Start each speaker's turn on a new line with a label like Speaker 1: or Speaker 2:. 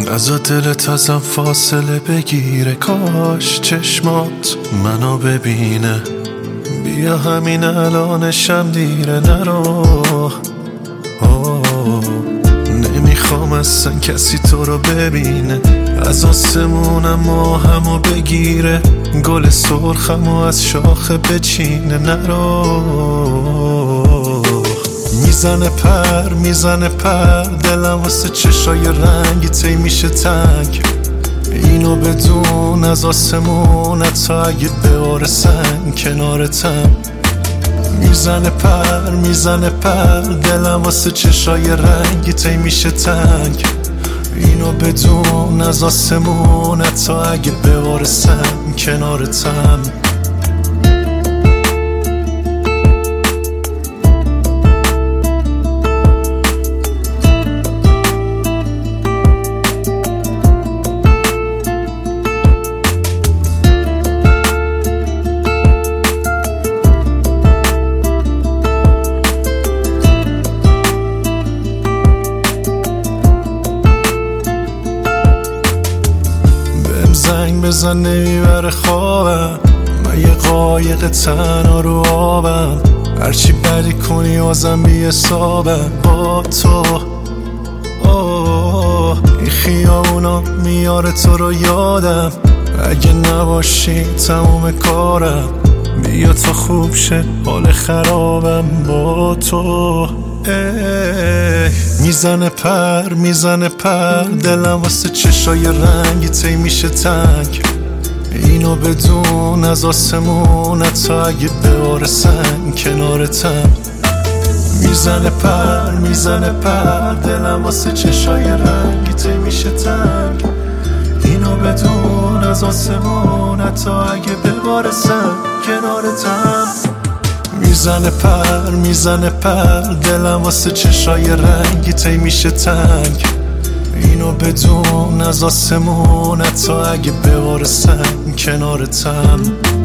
Speaker 1: نزا دلت ازم فاصله بگیره، کاش چشمات منو ببینه. بیا همین الانشم دیره، نرو. نمیخوام اصلا کسی تو رو ببینه. از آسمونم ماهمو بگیره، گل سرخمو از شاخه بچینه، نرو. میزنه پر دلم واسه چشای رنگی تی میشه تنگ. اینو بدون از آسمونت تا اگه بباره سنگ کنارتم. میزنه پر دلم واسه چشای رنگی تی میشه تنگ. اینو بدون از آسمونت تا اگه بباره سنگ کنارتم. زنگ بزن نمیبره خوابم، من یه قایق تنها رو آبم. هرچی بدی کنی بازم بی حسابم با تو. این خیابونا میاره تو رو یادم، اگه نباشی تموم کارم. بیا تا خوب شه حال خرابم با تو. میزنه پر دلم واسه چشای رنگی تی میشه تنگ. اینو بدون از آسمونت تا اگه بباره سنگ کنارتم. میزنه پر دلم واسه چشای رنگی تی میشه تنگ. اینو بدون از آسمونت تا اگه بباره سنگ کنارتم. میزنه پر دلم واسه چشای رنگی تی میشه تنگ. اینو بدون از آسمونت تا اگه بباره سنگ کنارتم.